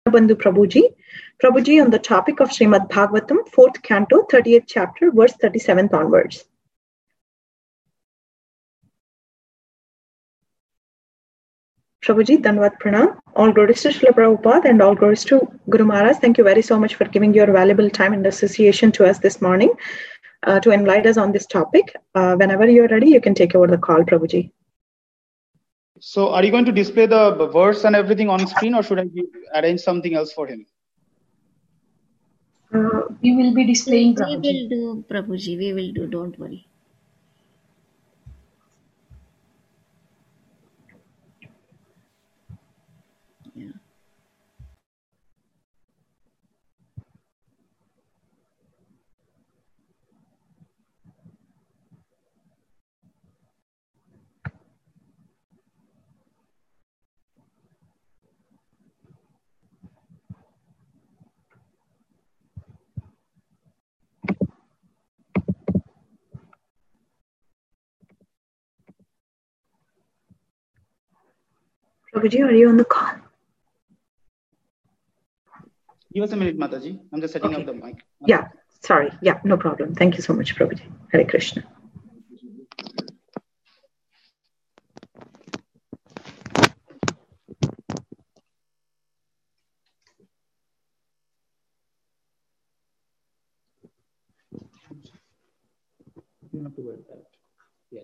Bandhu Prabhuji. Prabhuji on the topic of Srimad Bhagavatam, 4th Canto, 38th chapter, verse 37th onwards. Prabhuji, Dandavat Pranam. All glories to Srila Prabhupada and all glories to Guru Maharaj. Thank you very so much for giving your valuable time and association to us this morning to enlighten us on this topic. Whenever you're ready, you can take over the call, Prabhuji. So are you going to display the verse and everything on screen, or should I arrange something else for him? We will be displaying, Prabhuji. We will do, Prabhuji. We will do. Don't worry. Yeah. Prabhuji, are you on the call? Give us a minute, Mataji. I'm just setting up the mic. Yeah, sorry. Yeah, no problem. Thank you so much, Prabhuji. Hare Krishna. You don't have to worry about that yet.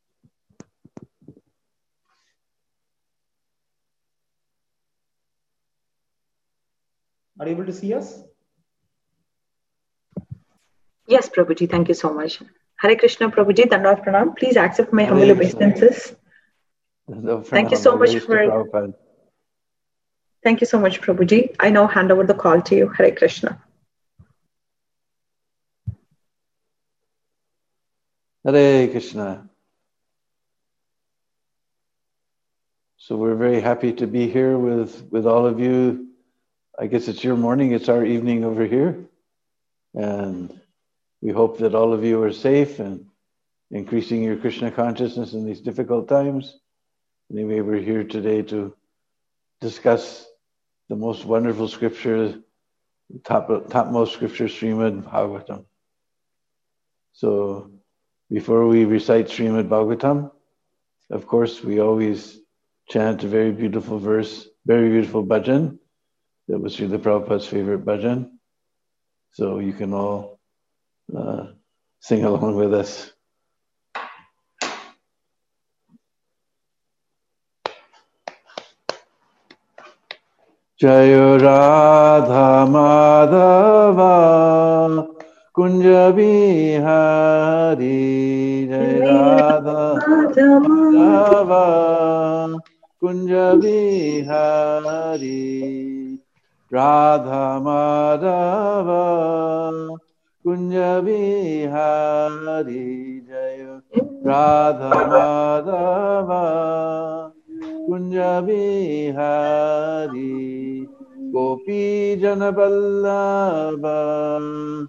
Are you able to see us? Yes, Prabhuji. Thank you so much. Hare Krishna, Prabhuji. Dandavat Pranam. Please accept my humble obeisances. Thank you so much for. Thank you so much, Prabhuji. I now hand over the call to you. Hare Krishna. Hare Krishna. So we're very happy to be here with all of you. I guess it's your morning, it's our evening over here. And we hope that all of you are safe and increasing your Krishna consciousness in these difficult times. Anyway, we're here today to discuss the most wonderful scripture, topmost scripture, Srimad Bhagavatam. So before we recite Srimad Bhagavatam, of course, we always chant a very beautiful verse, very beautiful bhajan. That was Srila Prabhupada's favorite bhajan. So you can all sing along with us. Jayo Radha Madhava Kunja Bihari, Jai Radha Madhava Kunja Bihari, Radha Madhava Kunja Bihari, Jai Radha Madhava Kunja Bihari, Gopi Jana Vallabha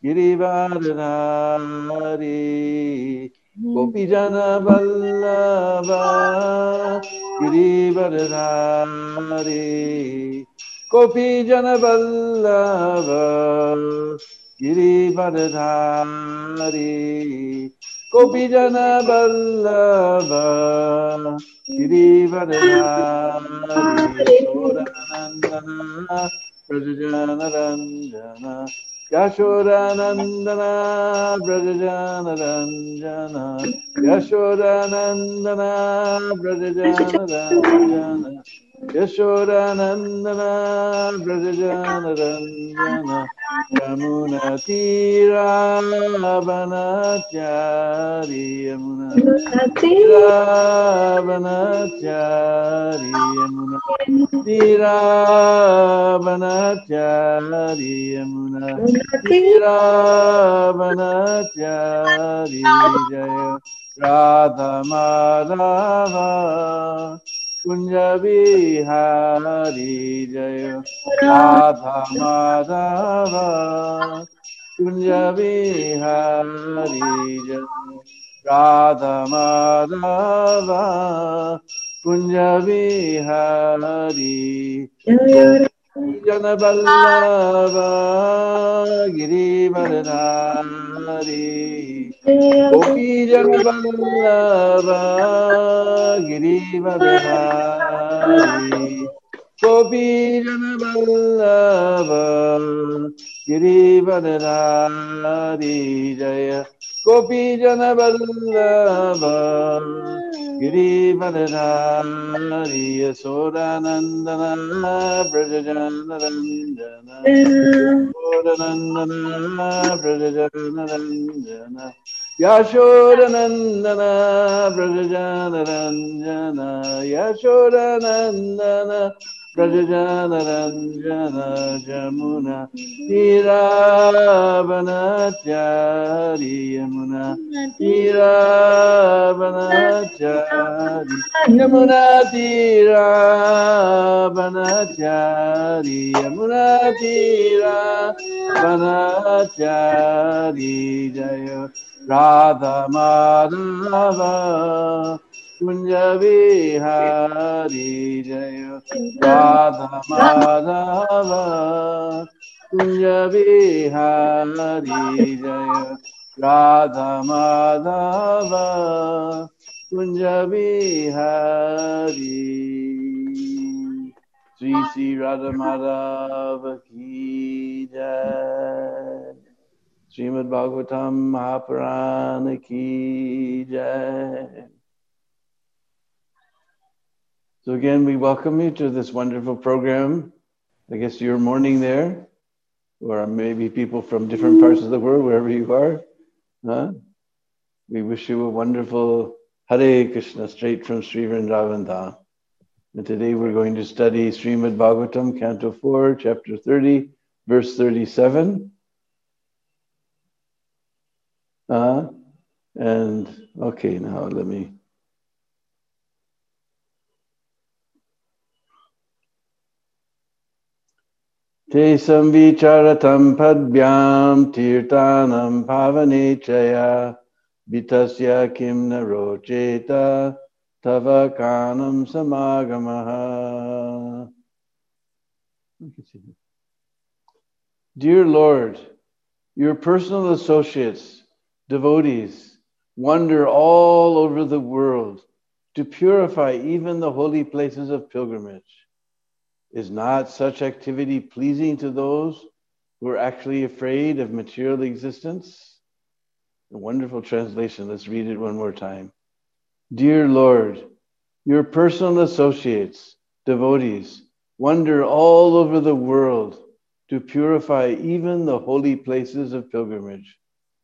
Girivaranari, Gopi Jana Vallabha Girivaranari, Gopi Jana Vallabha Girivaranari, Gopi Jana Vallabha Girivaranari, Soranandana Prajajana Ranjana, Yashodanandana Brajajana Ranjana, Yashodanandana Brajajana Ranjana, Yashodanandana Brajajana Ranjana, Yamuna Tira Vanachari, Yamuna Tira Vanachari, Yamuna Tira Vanachari, Yamuna Tira Vanachari, Jaya Radha Madhava Kunja Bihari, Jaya Radha Madhava Kunja Bihari, Jaya Radha Madhava Kunja Bihari, Jana Vallabha Girivardhari Gopi Jana Vallabha Girivardhari Gopi Jana Vallabha Girivardhari Jaya Gopi Jana Vallabha Girivardhari Yasodanandana Brajajanarandana Yasodanandana Brajajanarandana Yashodanandana Brajajanarandana Yashodanandana Brajajanarandana Jamuna Tiravanachari Yamuna Tiravanachari Yamuna Tiravanachari Yamuna Tiravanachari Jaya Radha Madhava Kunja Vihari Jaya Radha Madhava Kunja Vihari Jaya Radha Madhava Kunja Vihari Sri Sri Radha Madhava Ki Jai Srimad Bhagavatam Mahapurana Ki Jai. So again, we welcome you to this wonderful program. I guess you're morning there, or maybe people from different parts of the world, wherever you are. Huh? We wish you a wonderful Hare Krishna, straight from Sri Vrindavan Dham. And today we're going to study Srimad Bhagavatam, Canto 4, Chapter 30, verse 37. And okay, now let me. Te samvicharatam padbyam tirtanam pavanechaya vitasya kim narocheta tava kanam samagamaha. Dear Lord, your personal associates, devotees, wander all over the world to purify even the holy places of pilgrimage. Is not such activity pleasing to those who are actually afraid of material existence? A wonderful translation. Let's read it one more time. Dear Lord, your personal associates, devotees, wander all over the world to purify even the holy places of pilgrimage.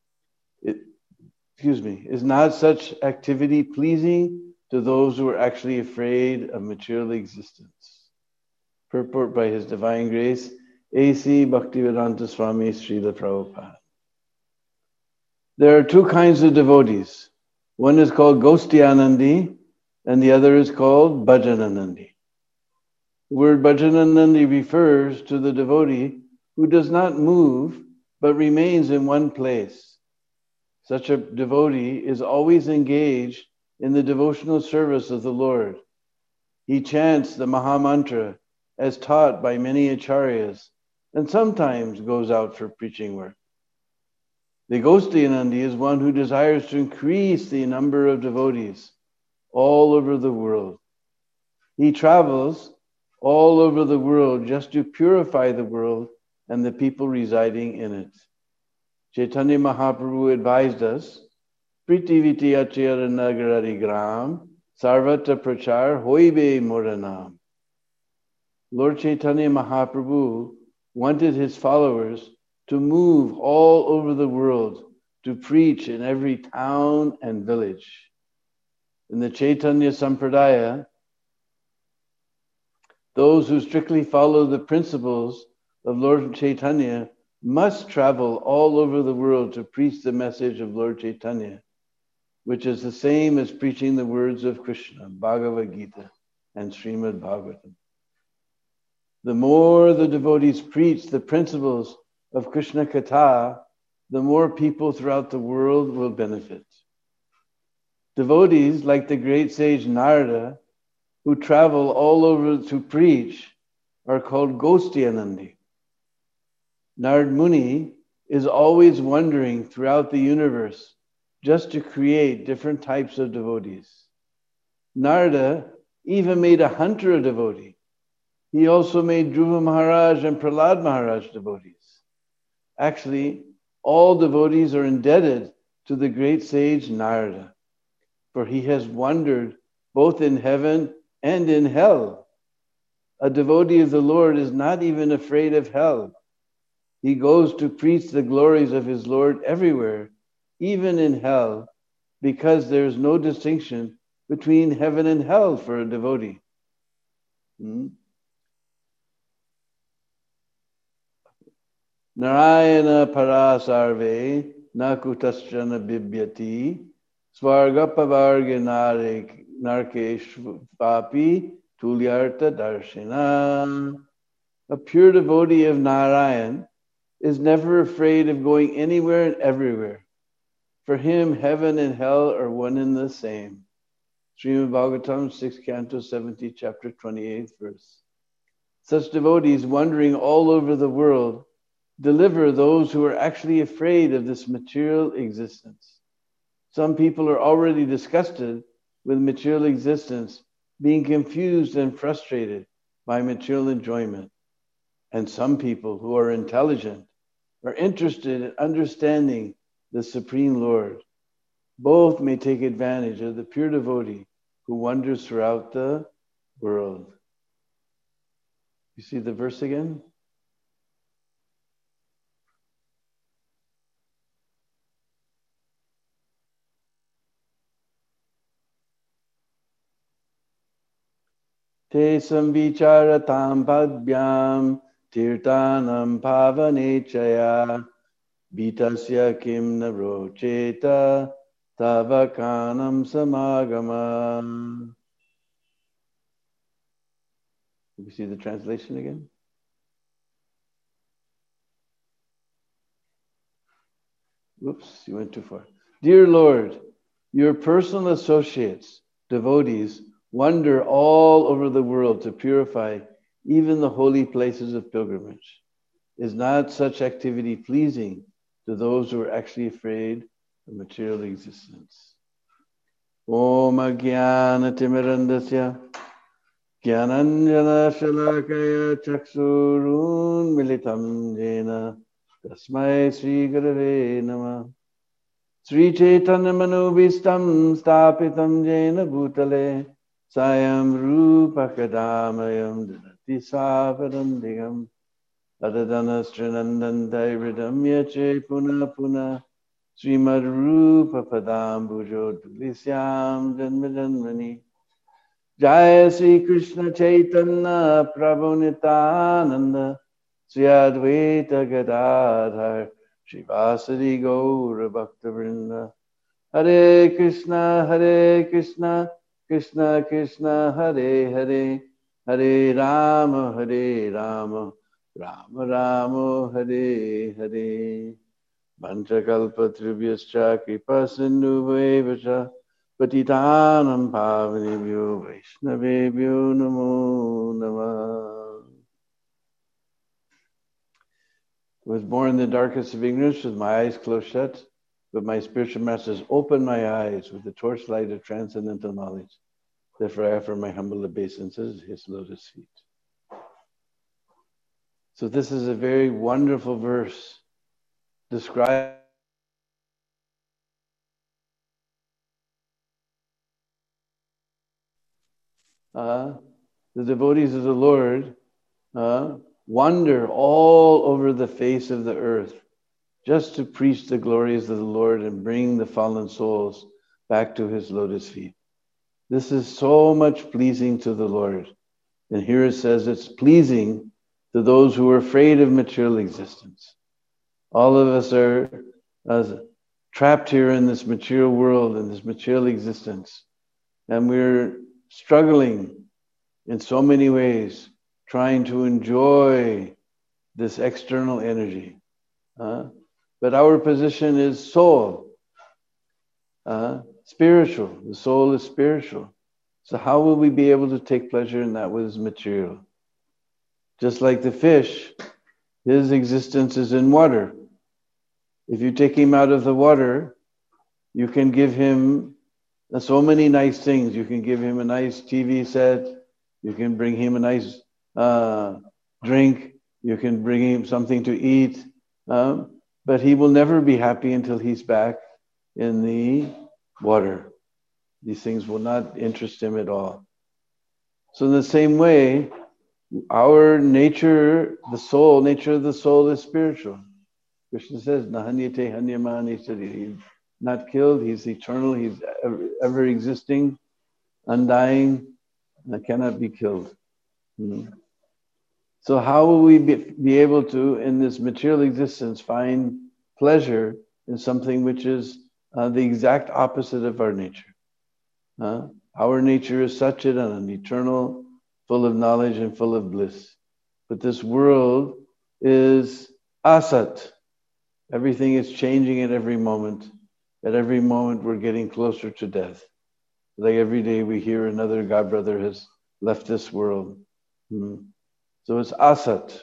Is not such activity pleasing to those who are actually afraid of material existence? Purport by His Divine Grace, A.C. Bhaktivedanta Swami Srila Prabhupada. There are two kinds of devotees. One is called Gostianandi, and the other is called Bhajananandi. The word Bhajananandi refers to the devotee who does not move, but remains in one place. Such a devotee is always engaged in the devotional service of the Lord. He chants the Mahamantra as taught by many acharyas, and sometimes goes out for preaching work. The Gostianandi is one who desires to increase the number of devotees all over the world. He travels all over the world just to purify the world and the people residing in it. Chaitanya Mahaprabhu advised us, Pritiviti Achara Nagarari Gram, Sarvata Prachar Hoibe Moranam. Lord Chaitanya Mahaprabhu wanted his followers to move all over the world to preach in every town and village. In the Chaitanya Sampradaya, those who strictly follow the principles of Lord Chaitanya must travel all over the world to preach the message of Lord Chaitanya, which is the same as preaching the words of Krishna, Bhagavad Gita, and Srimad Bhagavatam. The more the devotees preach the principles of Krishna Katha, the more people throughout the world will benefit. Devotees like the great sage Narada, who travel all over to preach, are called Gostyanandi. Narad Muni is always wandering throughout the universe just to create different types of devotees. Narada even made a hunter a devotee. He also made Dhruva Maharaj and Prahlad Maharaj devotees. Actually, all devotees are indebted to the great sage Narada, for he has wandered both in heaven and in hell. A devotee of the Lord is not even afraid of hell. He goes to preach the glories of his Lord everywhere, even in hell, because there is no distinction between heaven and hell for a devotee. Narayana parasarve nakutasjana bibyati swargapavarga narkeshvapi tulyarta darshina. A pure devotee of Narayan is never afraid of going anywhere and everywhere. For him, heaven and hell are one and the same. Srimad Bhagavatam, 6th Canto, 70th Chapter, 28th verse. Such devotees wandering all over the world deliver those who are actually afraid of this material existence. Some people are already disgusted with material existence, being confused and frustrated by material enjoyment. And some people who are intelligent are interested in understanding the Supreme Lord. Both may take advantage of the pure devotee who wanders throughout the world. You see the verse again? Te samvicharatam padbyam tirtanam pavanechaya vitasya kim narocheta tavakanam samagama. You see the translation again? Whoops, you went too far. Dear Lord, your personal associates, devotees, wander all over the world to purify even the holy places of pilgrimage. Is not such activity pleasing to those who are actually afraid of material existence? Om Ajnana Timirandasya Jnananjana Shalakaya Chaksurun Militam Jena Tasmai Sri Gurave Namah. Sri Chaitanya Manubhistam Stapitam Jena Bhutale Sayam Rupa Kadamayam Dhanati Savarandhigam Adadana Srinandandai Ridamya Che Puna Puna Srimad Rupa Padambujo Dulisyam Janmajanmani. Jaya Sri Krishna Chaitanya Prabhu Nityananda Sri Advaita Gadadhar Srivasadi Gaura Bhakta Vrinda. Hare Krishna Krishna Krishna Hare Hare Hare Rama Rama Rama Hare Hare. Vanchakalpatribhyascha kripa sindhuveva patitanam pavanebhyo vaishnavebhyo namo namah. I was born in the darkest of ignorance with my eyes closed shut, but my spiritual masters opened my eyes with the torchlight of transcendental knowledge. Therefore I offer my humble obeisances at his lotus feet. So this is a very wonderful verse. Describe the devotees of the Lord wander all over the face of the earth just to preach the glories of the Lord and bring the fallen souls back to his lotus feet. This is so much pleasing to the Lord. And here it says it's pleasing to those who are afraid of material existence. All of us are trapped here in this material world, in this material existence. And we're struggling in so many ways, trying to enjoy this external energy. But our position is soul, spiritual. The soul is spiritual. So how will we be able to take pleasure in that which is material? Just like the fish, his existence is in water. If you take him out of the water, you can give him so many nice things. You can give him a nice TV set. You can bring him a nice drink. You can bring him something to eat. But he will never be happy until he's back in the water. These things will not interest him at all. So in the same way, our nature, nature of the soul is spiritual. Krishna says, Nahanyate hanyamani sari. He's not killed, he's eternal, he's ever existing, undying, and cannot be killed. So how will we be able to, in this material existence, find pleasure in something which is the exact opposite of our nature? Our nature is Satchidananda, an eternal, full of knowledge and full of bliss. But this world is asat. Everything is changing at every moment. At every moment we're getting closer to death. Like every day we hear another God brother has left this world. So it's asat.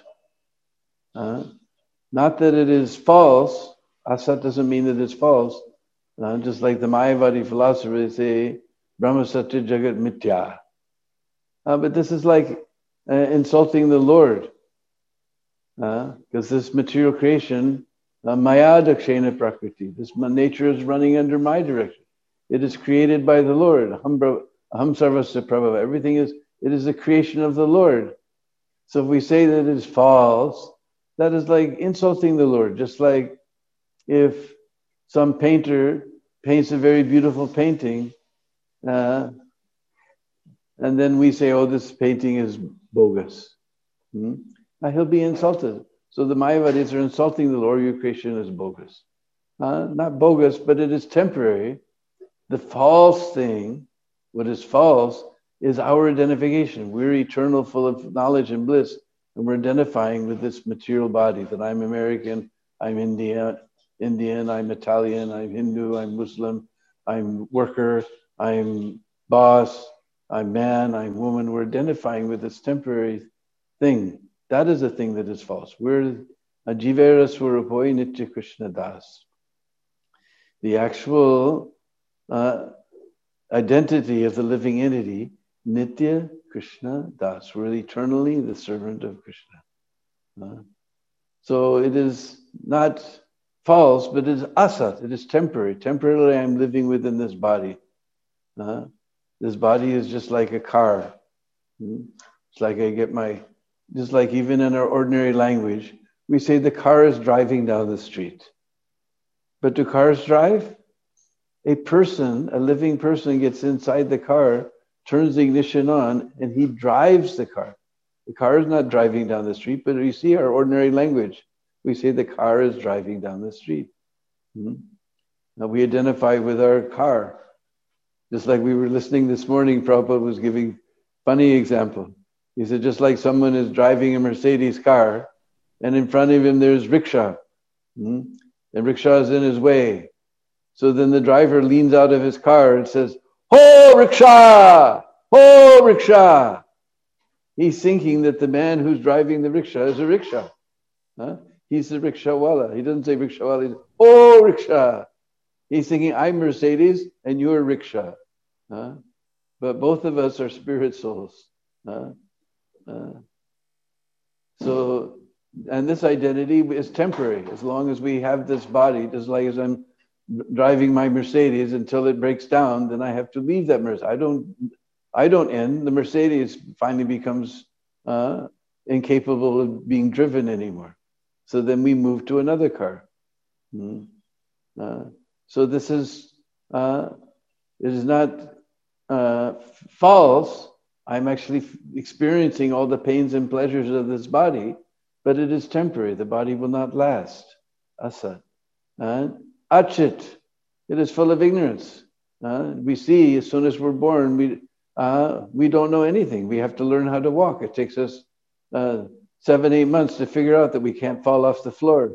Not that it is false. Asat doesn't mean that it's false. Just like the Mayavadi philosophers say, Brahma Satya Jagat Mithya. But this is like insulting the Lord. Because this material creation, Maya Dakshena Prakriti, this nature is running under my direction. It is created by the Lord. Aham Sarvasya Prabhava. Everything is, it is the creation of the Lord. So if we say that it is false, that is like insulting the Lord. Just like if some painter paints a very beautiful painting, and then we say, oh, this painting is bogus. Now he'll be insulted. So the Mayavadis are insulting the Lord, your creation is bogus. Not bogus, but it is temporary. The false thing, what is false, is our identification. We're eternal, full of knowledge and bliss, and we're identifying with this material body, that I'm American, I'm Indian, I'm Italian, I'm Hindu, I'm Muslim, I'm worker, I'm boss, I'm man, I'm woman. We're identifying with this temporary thing. That is the thing that is false. We're a Jivera Swarupoi Nitya Krishna Das. The actual identity of the living entity, Nitya Krishna Das. We're eternally the servant of Krishna. So it is not false, but it is asat. It is temporary. Temporarily I'm living within this body. This body is just like a car. It's like just like even in our ordinary language, we say the car is driving down the street. But do cars drive? A living person gets inside the car, turns the ignition on, and he drives the car. The car is not driving down the street, but you see our ordinary language. We say the car is driving down the street. Now we identify with our car. Just like we were listening this morning, Prabhupada was giving funny example. He said, just like someone is driving a Mercedes car, and in front of him there's rickshaw. And rickshaw is in his way. So then the driver leans out of his car and says, "Ho, rickshaw! Ho, rickshaw!" He's thinking that the man who's driving the rickshaw is a rickshaw. He's the rickshawala. He doesn't say rickshawala. He says, "Oh, rickshaw." He's thinking, I'm Mercedes and you're rickshaw. But both of us are spirit souls. So, and this identity is temporary. As long as we have this body, just like as I'm driving my Mercedes until it breaks down, then I have to leave that Mercedes. I don't end. The Mercedes finally becomes incapable of being driven anymore. So then we move to another car. So this is, it is not false. I'm actually experiencing all the pains and pleasures of this body, but it is temporary. The body will not last. Asat. Achit. It is full of ignorance. We see as soon as we're born, we don't know anything. We have to learn how to walk. It takes us 7-8 months to figure out that we can't fall off the floor.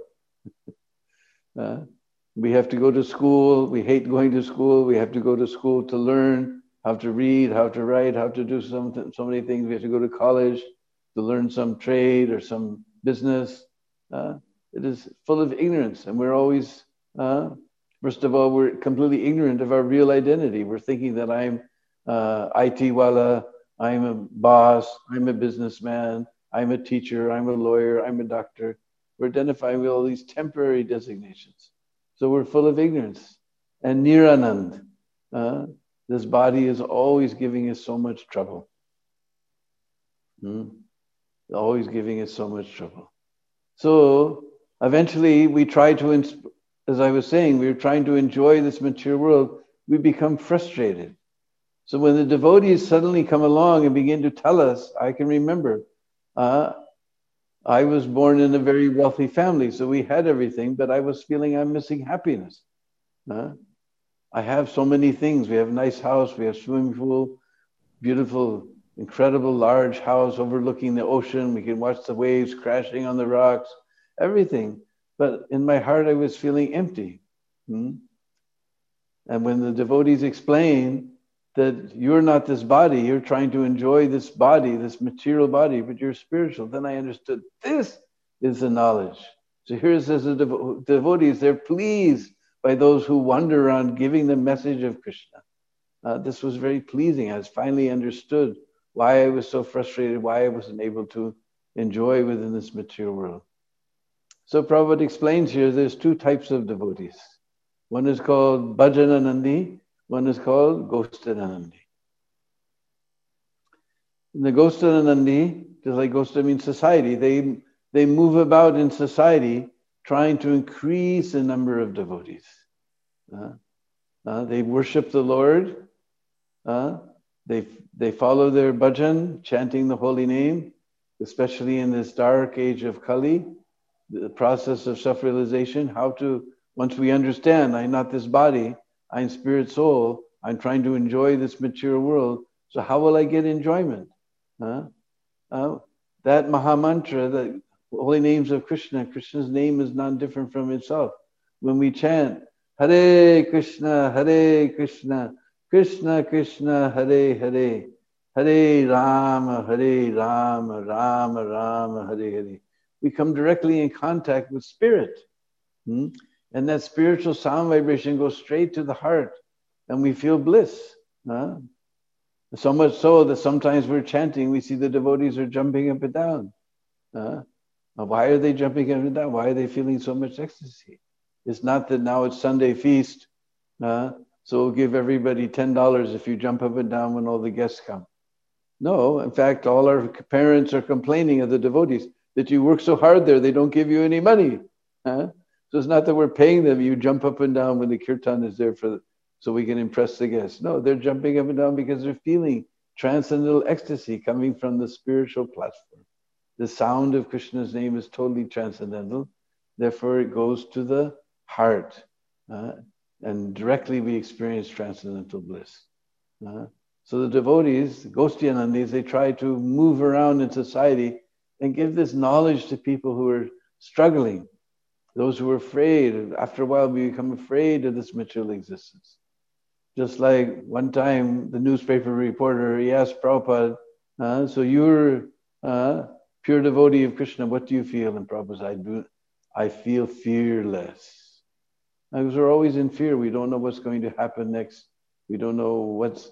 We have to go to school. We hate going to school. We have to go to school to learn how to read, how to write, how to do so many things. We have to go to college. to learn some trade or some business. It is full of ignorance, and we're always, first of all, we're completely ignorant of our real identity. We're thinking that I'm IT wala, I'm a boss, I'm a businessman, I'm a teacher, I'm a lawyer, I'm a doctor. We're identifying with all these temporary designations. So we're full of ignorance. And Niranand, this body is always giving us so much trouble. Always giving us so much trouble. So eventually we try to, as I was saying, we were trying to enjoy this material world. We become frustrated. So when the devotees suddenly come along and begin to tell us, I can remember, I was born in a very wealthy family, so we had everything, but I was feeling I'm missing happiness. I have so many things. We have a nice house, we have swimming pool, beautiful, incredible large house overlooking the ocean. We can watch the waves crashing on the rocks, everything. But in my heart, I was feeling empty. And when the devotees explain that you're not this body, you're trying to enjoy this body, this material body, but you're spiritual, then I understood this is the knowledge. So here it says the devotees, they're pleased by those who wander around giving the message of Krishna. This was very pleasing. I finally understood why I was so frustrated, why I wasn't able to enjoy within this material world. So Prabhupada explains here there's two types of devotees. One is called Bhajananandi, one is called Gostananandi. And the Gostananandi, just like Gosta means society, they move about in society trying to increase the number of devotees. They worship the Lord. They follow their bhajan, chanting the holy name, especially in this dark age of Kali, the process of self-realization, how to, once we understand, I'm not this body, I'm spirit soul, I'm trying to enjoy this material world, so how will I get enjoyment? That Maha Mantra, the holy names of Krishna, Krishna's name is not different from itself. When we chant, Hare Krishna, Krishna Krishna, Hare Hare, Hare Rama, Rama Rama, Hare Hare. We come directly in contact with spirit. And that spiritual sound vibration goes straight to the heart and we feel bliss. So much so that sometimes we're chanting, we see the devotees are jumping up and down. Why are they jumping up and down? Why are they feeling so much ecstasy? It's not that now it's Sunday feast, so we'll give everybody $10 if you jump up and down when all the guests come. No, in fact, all our parents are complaining of the devotees that you work so hard there, they don't give you any money. So it's not that we're paying them, you jump up and down when the kirtan is there so we can impress the guests. No, they're jumping up and down because they're feeling transcendental ecstasy coming from the spiritual platform. The sound of Krishna's name is totally transcendental. Therefore, it goes to the heart. And directly we experience transcendental bliss. So the devotees, Gostyanandis, they try to move around in society and give this knowledge to people who are struggling, those who are afraid. After a while, we become afraid of this material existence. Just like one time, the newspaper reporter, he asked Prabhupada, so you're pure devotee of Krishna, what do you feel? And Prabhupada said, I feel fearless. Because we're always in fear. We don't know what's going to happen next. We don't know what's,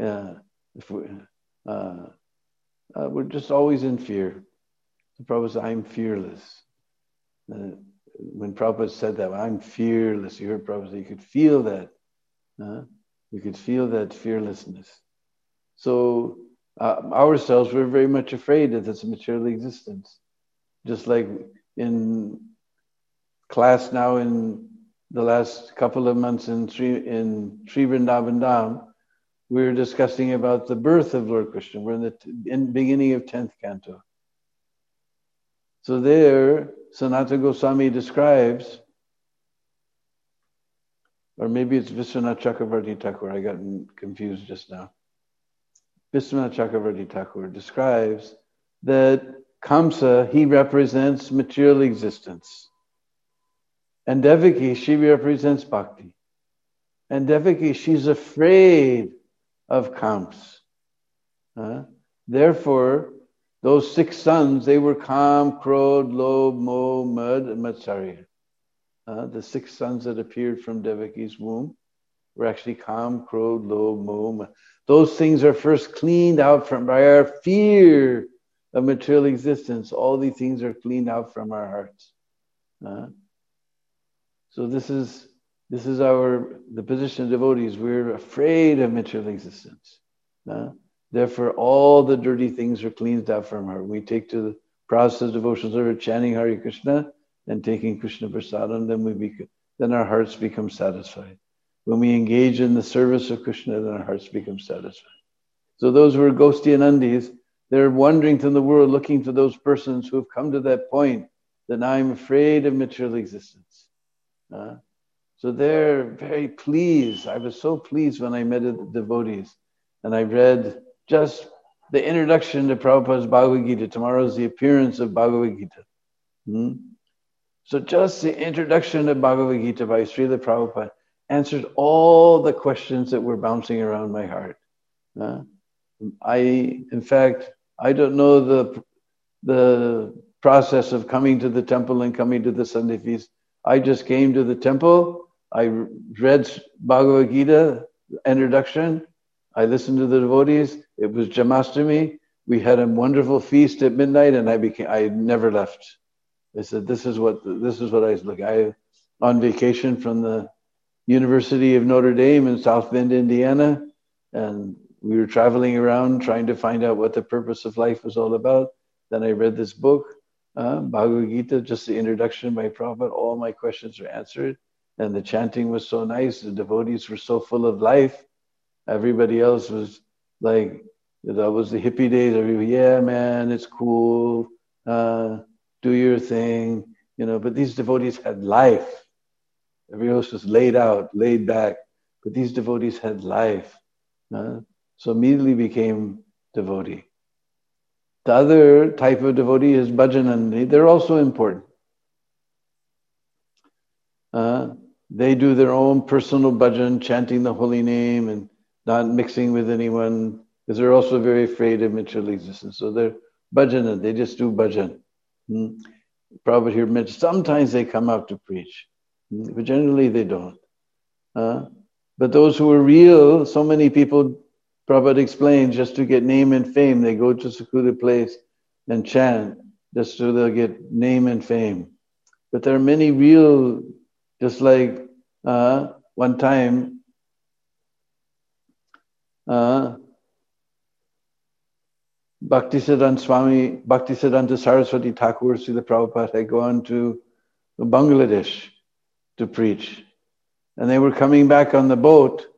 we're just always in fear. So Prabhupada said, I'm fearless. When Prabhupada said that, I'm fearless, you heard Prabhupada say, you could feel that. You could feel that fearlessness. So ourselves, we're very much afraid of this material existence. Just like in class now in the last couple of months in Sri Vrindavan Dham, we were discussing about the birth of Lord Krishna. We're in the beginning of 10th canto. So there, Sanatana Goswami describes, or maybe it's Vishwanath Chakravarti Thakur, I got confused just now. Vishwanath Chakravarti Thakur describes that Kamsa, he represents material existence. And Devaki, she represents bhakti. And Devaki, she's afraid of Kamsa. Therefore, Those 6 sons, they were Kam, Krodh, Lobh, Moh, Mad, and Matsarya. The 6 sons that appeared from Devaki's womb were actually Kam, Krodh, Lobh, Moh, Mad. Those things are first cleaned out by our fear of material existence. All these things are cleaned out from our hearts. So this is the position of devotees. We're afraid of material existence. Therefore, all the dirty things are cleansed out from our heart. We take to the process of devotional service, chanting Hare Krishna and taking Krishna Prasadam, then our hearts become satisfied. When we engage in the service of Krishna, then our hearts become satisfied. So those who are Gosti and Andis, they're wandering through the world looking for those persons who have come to that point that now I'm afraid of material existence. So they're very pleased. I was so pleased when I met the devotees and I read just the introduction to Prabhupada's Bhagavad Gita. Tomorrow is the appearance of Bhagavad Gita. So just the introduction to Bhagavad Gita by Srila Prabhupada answered all the questions that were bouncing around my heart. In fact, I don't know the process of coming to the temple and coming to the Sunday feast. I just came to the temple. I read Bhagavad Gita introduction. I listened to the devotees. It was Jamastami. We had a wonderful feast at midnight, and I never left. I said, this is what I was looking. I on vacation from the University of Notre Dame in South Bend, Indiana, and we were traveling around trying to find out what the purpose of life was all about. Then I read this book, Bhagavad Gita, just the introduction by Prabhupada. All my questions were answered, and the chanting was so nice. The devotees were so full of life. Everybody else was like, that was the hippie days. Everybody, yeah, man, it's cool. Do your thing, But these devotees had life. Everybody else was laid out, laid back, but these devotees had life. So immediately became devotee. The other type of devotee is bhajanandi. They're also important. They do their own personal bhajan, chanting the holy name and not mixing with anyone, because they're also very afraid of material existence. So they're bhajanandi. They just do bhajan. Prabhupada here mentioned sometimes they come out to preach, but generally they don't. But those who are real, so many people, Prabhupada explained, just to get name and fame, they go to a secluded place and chant just so they'll get name and fame. But there are many real, just like one time, Bhaktisiddhanta Saraswati Thakur, Srila Prabhupada had gone to Bangladesh to preach. And they were coming back on the boat.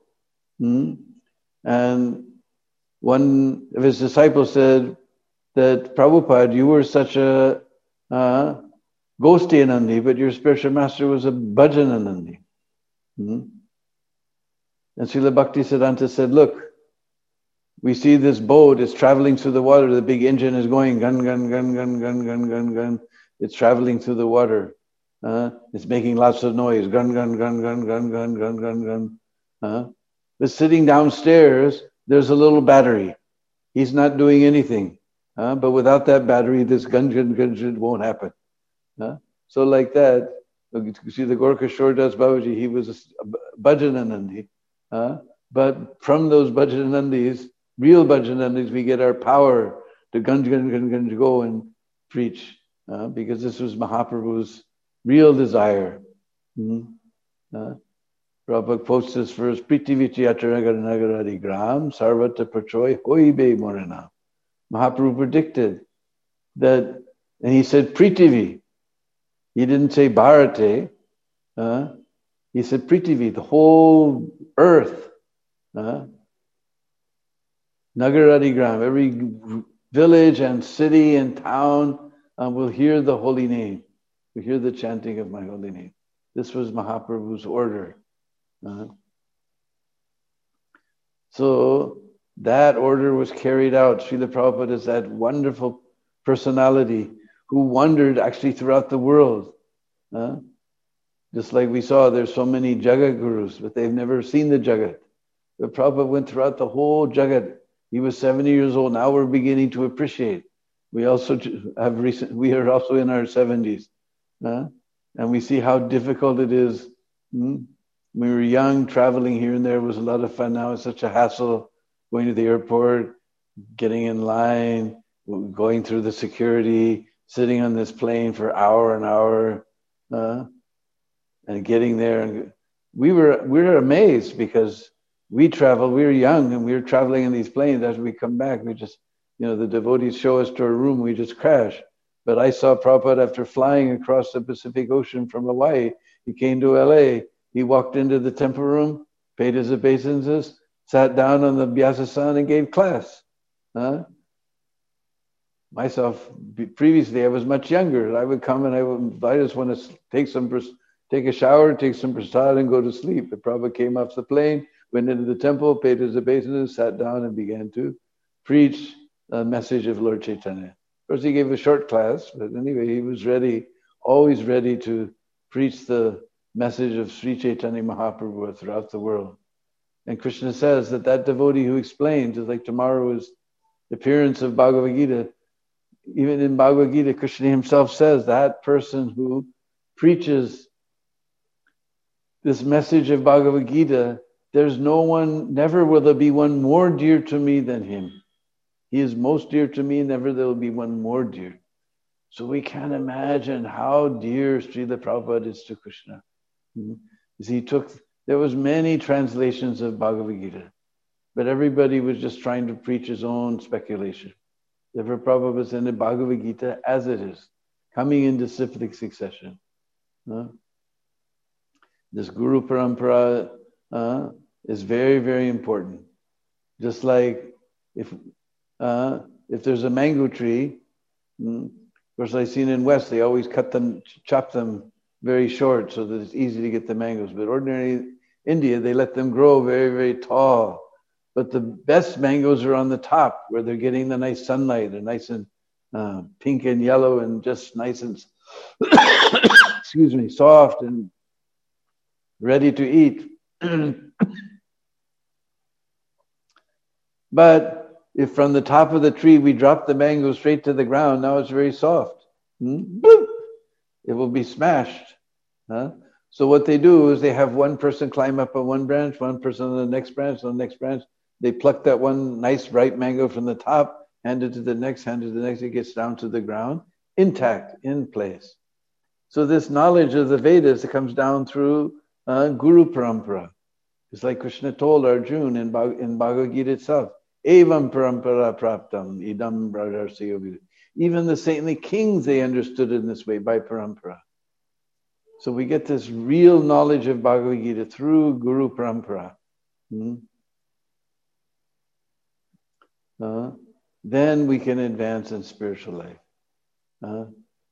And one of his disciples said that, Prabhupada, you were such a Gostianandi, but your spiritual master was a Bhajananandi. And Srila Bhaktisiddhanta said, look, we see this boat is traveling through the water. The big engine is going gun, gun, gun, gun, gun, gun, gun, gun. It's traveling through the water. It's making lots of noise. Gun, gun, gun, gun, gun, gun, gun, gun, gun. But sitting downstairs, there's a little battery. He's not doing anything. But without that battery, this gun, gun, gun won't happen. So like that, you see the Gorkha Shordas Babaji, he was a Bhajananandi. But from those Bhajanandis, real Bhajanandis, we get our power to go and preach. Because this was Mahaprabhu's real desire. Prabhupada quotes this verse, Prithiviti Acharanagaranagaradi Gram, Sarvata Prachoy Hoibe Morana. Mahaprabhu predicted that, and he said Prithivi. He didn't say Bharate. He said Prithivi, the whole earth. Nagaradi Gram, every village and city and town will hear the holy name. We hear the chanting of my holy name. This was Mahaprabhu's order. So that order was carried out. Srila Prabhupada is that wonderful personality who wandered actually throughout the world. Just like we saw, there's so many Jagat Gurus, but they've never seen the Jagat. But Prabhupada went throughout the whole Jagat. He was 70 years old. Now we're beginning to appreciate We also we are also in our 70s. And we see how difficult it is. When we were young, traveling here and there was a lot of fun. Now it's such a hassle going to the airport, getting in line, going through the security, sitting on this plane for hour and hour, and getting there. And we were amazed because we were young and we were traveling in these planes. As we come back, we just, the devotees show us to our room, we just crash. But I saw Prabhupada after flying across the Pacific Ocean from Hawaii. He came to LA. He walked into the temple room, paid his obeisances, sat down on the Vyasasana and gave class. Myself, previously, I was much younger. I would come and I just want to take a shower, take some prasad and go to sleep. But Prabhupada came off the plane, went into the temple, paid his obeisances, sat down and began to preach the message of Lord Chaitanya. Of course, he gave a short class, but anyway, he was always ready to preach the message of Sri Chaitanya Mahaprabhu throughout the world. And Krishna says that devotee who explains, is like tomorrow is the appearance of Bhagavad Gita. Even in Bhagavad Gita, Krishna himself says that person who preaches this message of Bhagavad Gita, never will there be one more dear to me than him. He is most dear to me, never there will be one more dear. So we can't imagine how dear Srila Prabhupada is to Krishna. There was many translations of Bhagavad Gita, but everybody was just trying to preach his own speculation. Therefore Prabhupada was in the Bhagavad Gita as it is, coming in disciplic succession. This Guru Parampara is very, very important. Just like if there's a mango tree, of course I've seen in West, they always chop them very short so that it's easy to get the mangoes. But ordinarily India, they let them grow very, very tall. But the best mangoes are on the top where they're getting the nice sunlight. They're nice and pink and yellow and just nice and, soft and ready to eat. But if from the top of the tree we drop the mango straight to the ground, now it's very soft. It will be smashed. So what they do is they have one person climb up on one branch, one person on the next branch, on the next branch. They pluck that one nice ripe mango from the top, hand it to the next, it gets down to the ground, intact, in place. So this knowledge of the Vedas, it comes down through Guru Parampara. It's like Krishna told Arjuna in Bhagavad Gita itself, Evam Parampara Praptam, Idam Brajarsayovidu. Even the saintly kings, they understood it in this way, by Parampara. So we get this real knowledge of Bhagavad Gita through Guru Parampara. Then we can advance in spiritual life.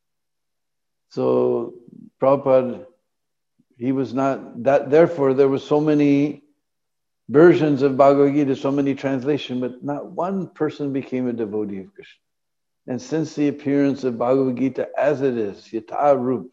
So Prabhupada, he was not that, therefore there were so many versions of Bhagavad Gita, so many translations, but not one person became a devotee of Krishna. And since the appearance of Bhagavad Gita as it is, Yata Rup,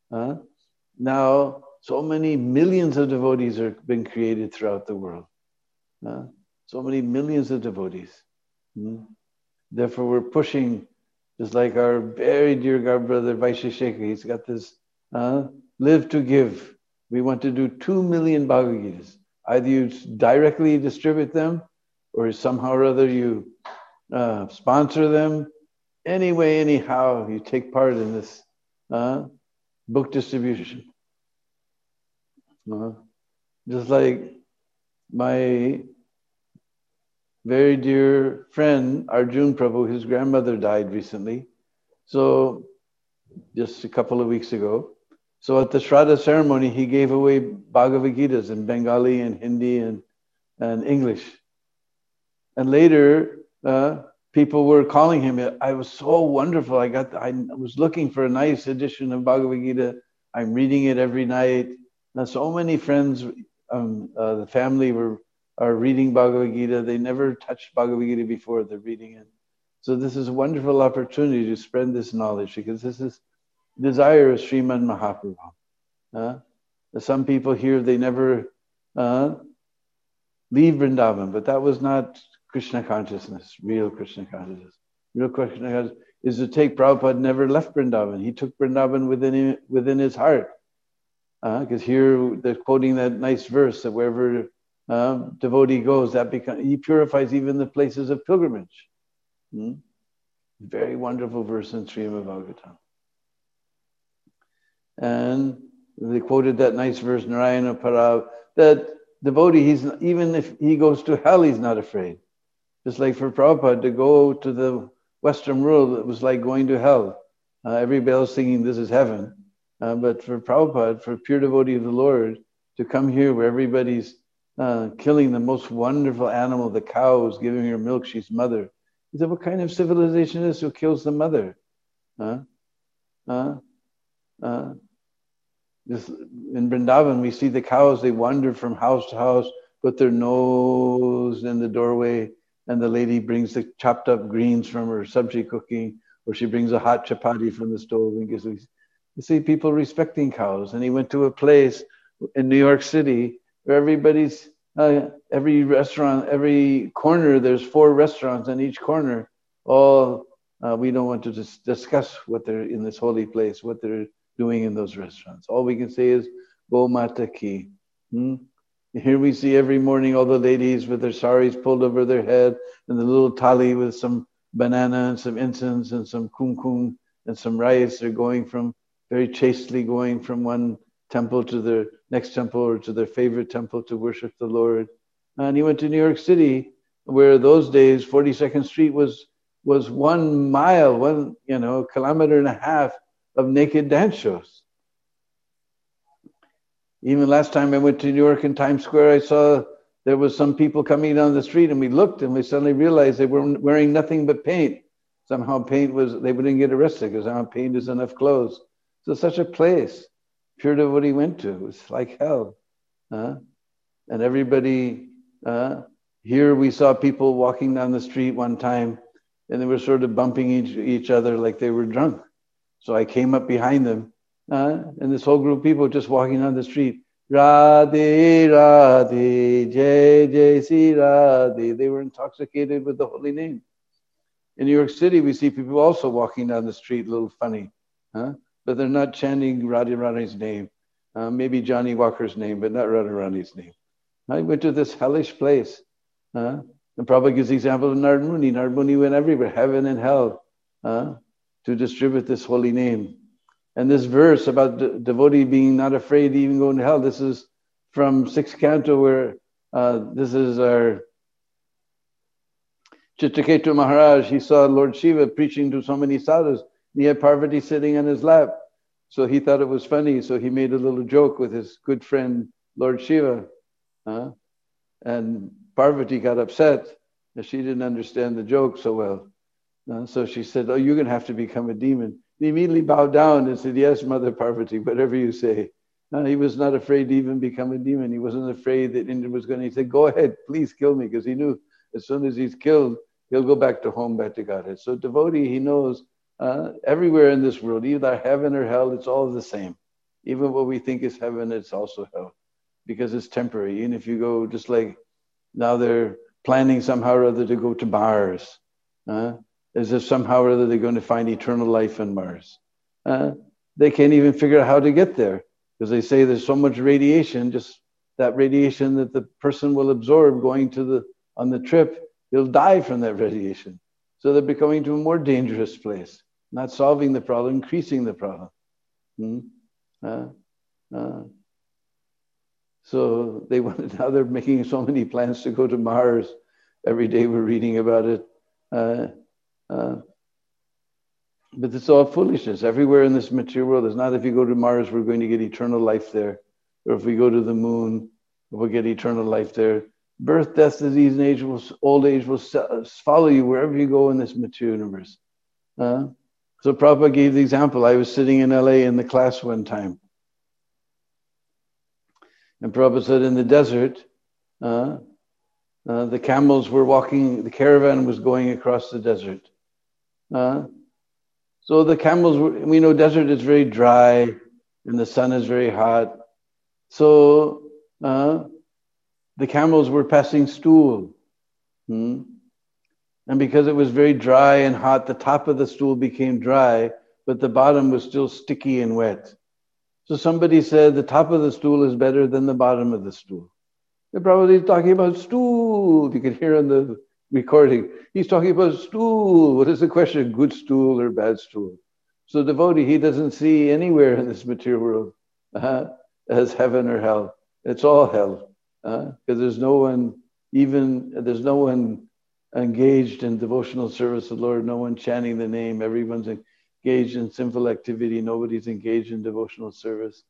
now so many millions of devotees have been created throughout the world. So many millions of devotees. Therefore we're pushing, just like our very dear godbrother Vaisheshekha, he's got this live to give. We want to do 2 million Bhagavad Gitas. Either you directly distribute them or somehow or other you sponsor them. Anyway, anyhow, you take part in this book distribution. Just like my very dear friend Arjun Prabhu, his grandmother died recently. So just a couple of weeks ago. So at the Shraddha ceremony, he gave away Bhagavad Gitas in Bengali and Hindi and English. And later, people were calling him. I was so wonderful. I was looking for a nice edition of Bhagavad Gita. I'm reading it every night. Now, so many friends, the family are reading Bhagavad Gita. They never touched Bhagavad Gita before. They're reading it. So this is a wonderful opportunity to spread this knowledge, because this is desire of Sriman Mahaprabhu. Some people here, they never leave Vrindavan, but that was not Krishna consciousness, real Krishna consciousness. Real Krishna consciousness is to take Prabhupada never left Vrindavan. He took Vrindavan within his heart. Because here they're quoting that nice verse that wherever devotee goes, he purifies even the places of pilgrimage. Very wonderful verse in Srimad Bhagavatam. And they quoted that nice verse, Narayana Parav, that devotee, even if he goes to hell, he's not afraid. Just like for Prabhupada to go to the Western world, it was like going to hell. Everybody else singing, this is heaven. But for Prabhupada, for a pure devotee of the Lord, to come here where everybody's killing the most wonderful animal, the cow is giving her milk, she's mother. He said, what kind of civilization is this who kills the mother? This, in Vrindavan, we see the cows, they wander from house to house, put their nose in the doorway, and the lady brings the chopped up greens from her sabji cooking, or she brings a hot chapati from the stove and gives it. You see people respecting cows. And he went to a place in New York City where everybody's, every restaurant, every corner, there's 4 restaurants in each corner. All, we don't want to discuss what they're in this holy place, what they're doing in those restaurants. All we can say is, Go Mata Ki. Here we see every morning all the ladies with their saris pulled over their head and the little thali with some banana and some incense and some kumkum and some rice. They're going from, very chastely going from one temple to their next temple or to their favorite temple to worship the Lord. And he went to New York City, where those days 42nd Street was 1 mile, 1 kilometer and a half of naked dance shows. Even last time I went to New York in Times Square, I saw there was some people coming down the street, and we looked and we suddenly realized they were wearing nothing but paint. Somehow paint was, they wouldn't get arrested because somehow paint is enough clothes. So such a place pure devotee went to. It was like hell. And everybody, here we saw people walking down the street one time and they were sort of bumping each other like they were drunk. So I came up behind them and this whole group of people just walking down the street. Radhe, Radhe, Jai, Jai, Si Radhe. They were intoxicated with the holy name. In New York City, we see people also walking down the street a little funny. But they're not chanting Radharani's name. Maybe Johnny Walker's name, but not Radharani's name. I went to this hellish place. And Prabhupada gives the example of Narad Muni. Narad Muni went everywhere, heaven and hell, to distribute this holy name. And this verse about devotee being not afraid to even go into hell, this is from 6th canto, where this is our Chitraketu Maharaj. He saw Lord Shiva preaching to so many sadhus. He had Parvati sitting on his lap. So he thought it was funny. So he made a little joke with his good friend, Lord Shiva. And Parvati got upset that she didn't understand the joke so well. So she said, oh, you're going to have to become a demon. He immediately bowed down and said, yes, Mother Parvati, whatever you say. He was not afraid to even become a demon. He wasn't afraid that Indra was going to, he said, go ahead, please kill me. Because he knew as soon as he's killed, he'll go back to home, back to Godhead. So devotee, he knows everywhere in this world, either heaven or hell, it's all the same. Even what we think is heaven, it's also hell. Because it's temporary. Even if you go, just like now they're planning somehow or other to go to Mars. As if somehow or other they're going to find eternal life on Mars. They can't even figure out how to get there. Because they say there's so much radiation, just that radiation that the person will absorb going to on the trip, he'll die from that radiation. So they're becoming to a more dangerous place, not solving the problem, increasing the problem. So they wanted, now they're making so many plans to go to Mars. Every day we're reading about it. But it's all foolishness. Everywhere in this material world, it's not if you go to Mars, we're going to get eternal life there. Or if we go to the moon, we'll get eternal life there. Birth, death, disease, and age old age will follow you wherever you go in this material universe. So Prabhupada gave the example. I was sitting in LA in the class one time. And Prabhupada said in the desert, the camels were walking, the caravan was going across the desert. So the camels, we know desert is very dry and the sun is very hot. So the camels were passing stool. And because it was very dry and hot, the top of the stool became dry, but the bottom was still sticky and wet. So somebody said the top of the stool is better than the bottom of the stool. They're probably talking about stool. You can hear on the recording. He's talking about stool. What is the question? Good stool or bad stool? So devotee, he doesn't see anywhere in this material world as heaven or hell. It's all hell. Because there's no one engaged in devotional service of the Lord, no one chanting the name, everyone's engaged in sinful activity, nobody's engaged in devotional service.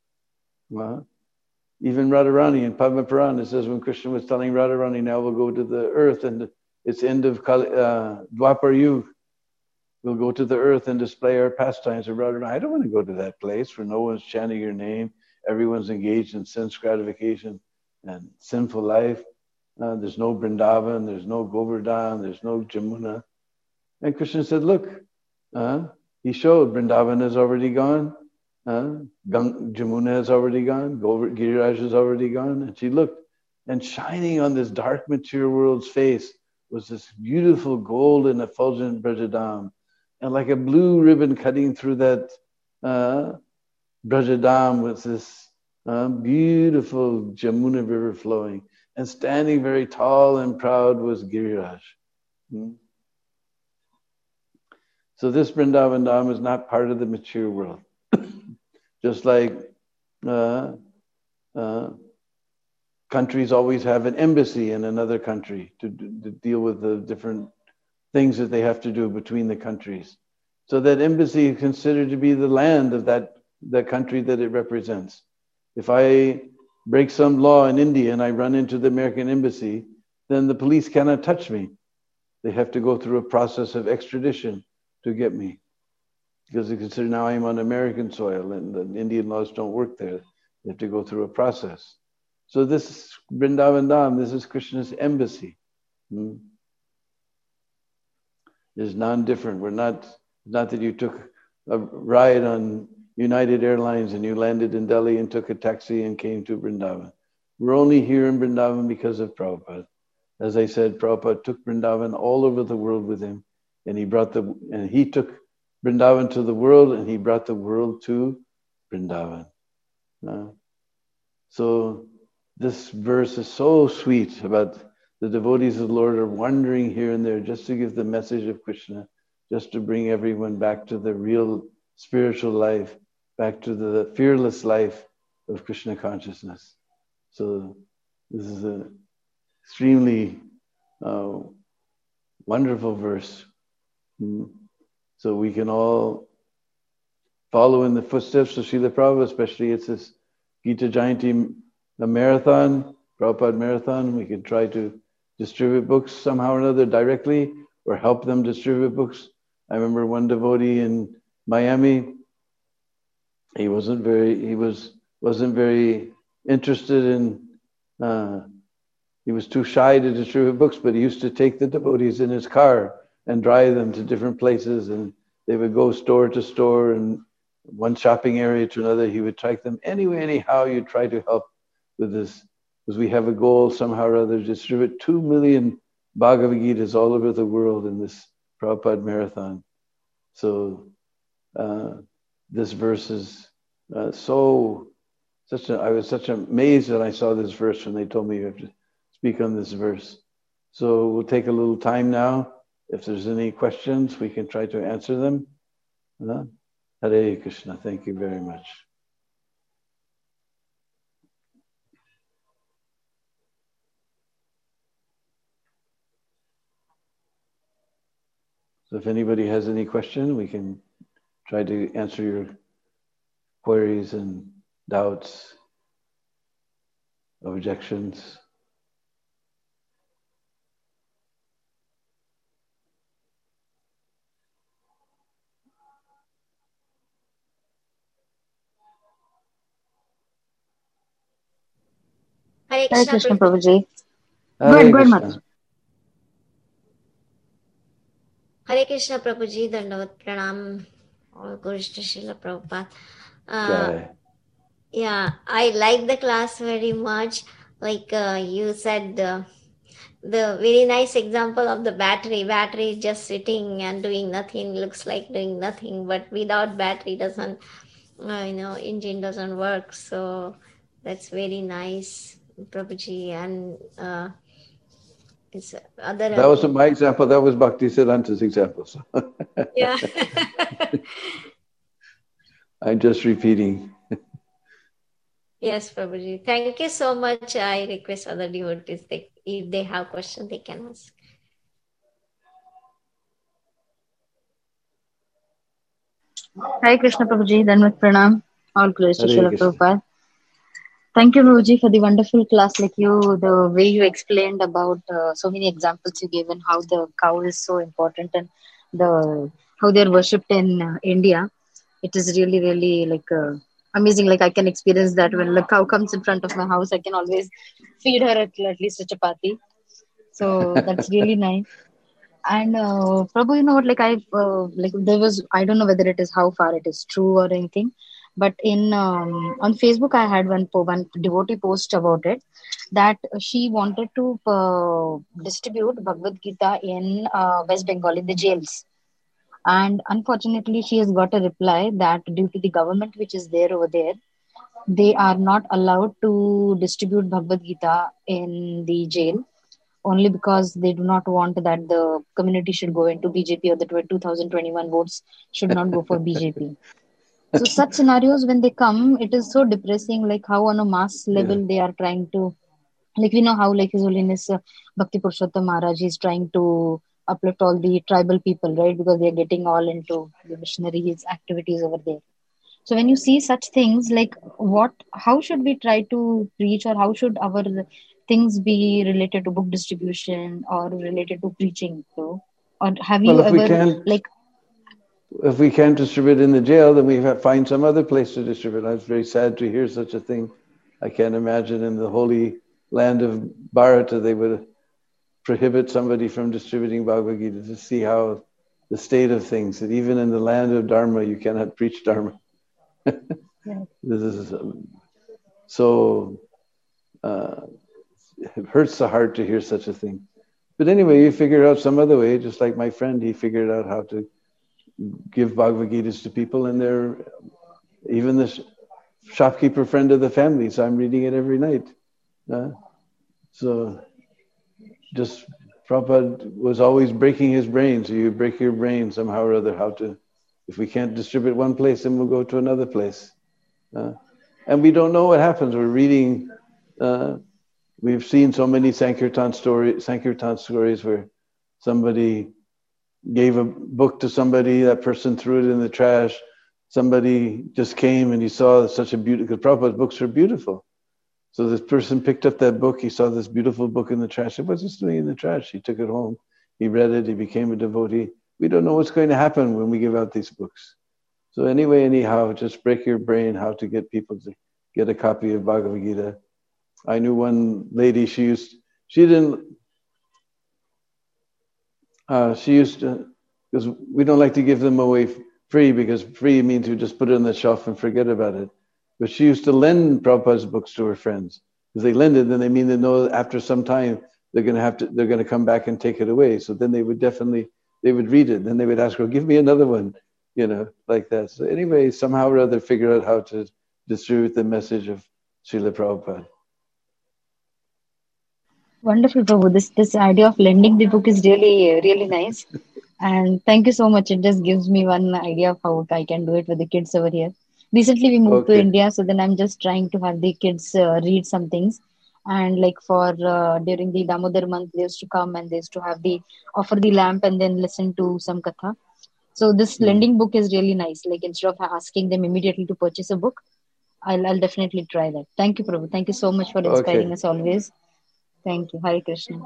Even Radharani in Padma Puran, it says when Krishna was telling Radharani, now we'll go to the earth and it's end of Dwapar Yuga. We'll go to the earth and display our pastimes. And Radharani, I don't want to go to that place where no one's chanting your name, everyone's engaged in sense gratification and sinful life. There's no Vrindavan, there's no Govardhan, there's no Jamuna. And Krishna said, look, he showed Vrindavan is already gone. Jamuna has already gone. Giriraj is already gone. And she looked, and shining on this dark material world's face was this beautiful golden effulgent Brajadam. And like a blue ribbon cutting through that Brajadam was this beautiful Jamuna river flowing. And standing very tall and proud was Giriraj. So this Vrindavan Dham is not part of the material world. Just like countries always have an embassy in another country to deal with the different things that they have to do between the countries. So that embassy is considered to be the land of that country that it represents. If I break some law in India and I run into the American embassy, then the police cannot touch me. They have to go through a process of extradition to get me. Because they consider now I'm on American soil and the Indian laws don't work there. They have to go through a process. So this Vrindavan Dham, this is Krishna's embassy. It's non-different. We're not that you took a ride on United Airlines and you landed in Delhi and took a taxi and came to Vrindavan. We're only here in Vrindavan because of Prabhupada. As I said, Prabhupada took Vrindavan all over the world with him, and he took Vrindavan to the world, and he brought the world to Vrindavan. So this verse is so sweet about the devotees of the Lord are wandering here and there just to give the message of Krishna, just to bring everyone back to the real spiritual life, back to the fearless life of Krishna consciousness. So this is an extremely wonderful verse. So we can all follow in the footsteps of Srila Prabhupada, especially it's this Gita Jayanti marathon, Prabhupada marathon. We can try to distribute books somehow or another directly or help them distribute books. I remember one devotee in Miami, he wasn't very interested in, he was too shy to distribute books, but he used to take the devotees in his car and drive them to different places, and they would go store to store and one shopping area to another. He would take them anyhow you try to help with this, because we have a goal somehow or other to distribute 2 million Bhagavad Gitas all over the world in this Prabhupada marathon. So this verse is I was such amazed when I saw this verse when they told me you have to speak on this verse. So we'll take a little time now. If there's any questions, we can try to answer them. Hare Krishna. Thank you very much. So if anybody has any question, we can try to answer your queries and doubts, objections. Hare Hare Krishna, Krishna Prabhuji. Hare Good, Krishna. Mataji. Hare Krishna Prabhuji, Dandavat Pranam, all glories to Srila Prabhupada. Jai. Yeah, I like the class very much. Like you said, the very nice example of the battery. Battery is just sitting and doing nothing, looks like doing nothing, but without battery doesn't, engine doesn't work. So that's very nice, Prabhuji. And it's other. That wasn't my example. That was Bhaktisiddhanta's example. So. Yeah. I'm just repeating. Yes, Prabhuji. Thank you so much. I request other devotees, if they have questions, they can ask. Hare Krishna Prabhuji, Dhanvat Pranam. All glories to Hare Srila Krishna. Prabhupada. Thank you, Prabhuji, for the wonderful class. The way you explained about so many examples you gave and how the cow is so important and how they are worshipped in India. It is really, really amazing. I can experience that when the cow comes in front of my house, I can always feed her at least a chapati. So that's really nice. And Prabhu, you know what? There was, I don't know whether it is how far it is true or anything, but in on Facebook I had one devotee post about it, that she wanted to distribute Bhagavad Gita in West Bengal in the jails, and unfortunately she has got a reply that due to the government which is there over there, they are not allowed to distribute Bhagavad Gita in the jail, only because they do not want that the community should go into BJP, or the 2021 votes should not go for BJP. So such scenarios, when they come, it is so depressing, how on a mass level they are trying to, we know how His Holiness Bhakti Purushottam Maharaj is trying to uplift all the tribal people, right? Because they are getting all into the missionaries activities over there. So when you see such things, how should we try to preach, or how should our things be related to book distribution or related to preaching? So, or have you ever if we can't distribute in the jail, then we have to find some other place to distribute. I was very sad to hear such a thing. I can't imagine in the holy land of Bharata they would prohibit somebody from distributing Bhagavad Gita, to see how the state of things, that even in the land of Dharma you cannot preach Dharma. This is so it hurts the heart to hear such a thing. But anyway, you figure out some other way, just like my friend, he figured out how to give Bhagavad Gitas to people, and they're even the shopkeeper friend of the family, so I'm reading it every night. So just Prabhupada was always breaking his brain, so you break your brain somehow or other, how to, if we can't distribute one place, then we'll go to another place. And we don't know what happens. We're reading, we've seen so many Sankirtan stories where somebody gave a book to somebody, that person threw it in the trash. Somebody just came and he saw such a beautiful, because Prabhupada's books are beautiful. So this person picked up that book, he saw this beautiful book in the trash. He said, what's this doing in the trash? He took it home, he read it, he became a devotee. We don't know what's going to happen when we give out these books. So anyway, anyhow, just break your brain how to get people to get a copy of Bhagavad Gita. I knew one lady, she used to, because we don't like to give them away free, because free means you just put it on the shelf and forget about it. But she used to lend Prabhupada's books to her friends. Because they lend it, then they mean they know after some time they're going to come back and take it away. So then they would read it. Then they would ask her, give me another one, like that. So anyway, somehow or other figure out how to distribute the message of Srila Prabhupada. Wonderful, Prabhu. This idea of lending the book is really, really nice. And thank you so much. It just gives me one idea of how I can do it with the kids over here. Recently, we moved to India, so then I'm just trying to have the kids read some things. And during the Damodar month, they used to come and they used to offer the lamp and then listen to some katha. So this lending book is really nice. Instead of asking them immediately to purchase a book, I'll definitely try that. Thank you, Prabhu. Thank you so much for inspiring us always. Thank you. Hare Krishna.